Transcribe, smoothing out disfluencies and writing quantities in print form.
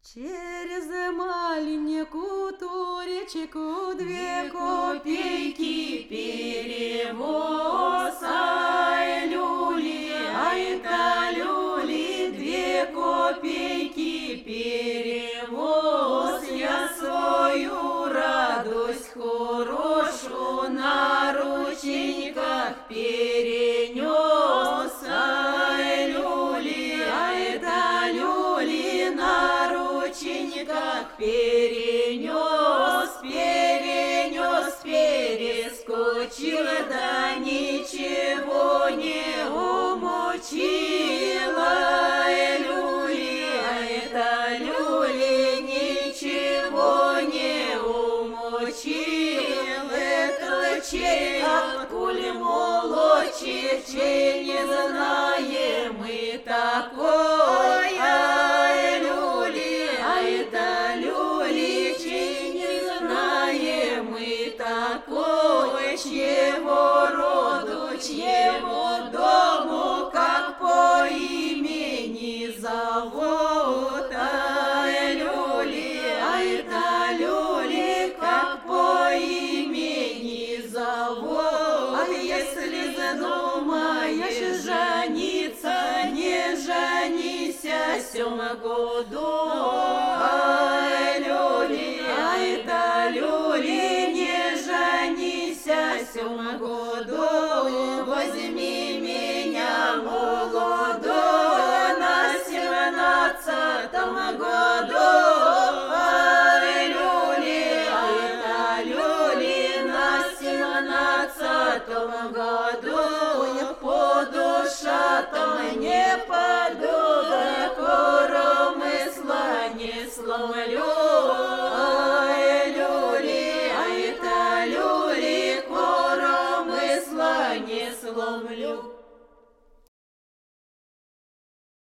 Через маленькую туречку 2 копейки перевоз. Ай, люли, ай-та, люли, 2 копейки перевоз. Я свою радость хорошую на рученьках перенес. Ай, люли, ай-та, люли, на рученьках перенес, перескочил, да ничего не умочила. Ай, люли, ай-та, люли, ничего не умочил. Это чей, откуль молочит, чей не знаем мы такой. Ай, люли, ай-та, люли, чей не знаем мы такой. Чьего роду, чьего дому, как по имени зовут. Ай, люли, ай-та, люли, как по имени зовут. А если задумаешь жениться, не женися сём году. Ай, люли, ай-та, люли, не женися сём году. Возьми меня молодого на 17-м году. Ай, люли, ай-та, люли, на 17-м году. По душам не пойду, да коромысла не сломлю. Ай, люли, ай-та, люли, коромысла не сломлю.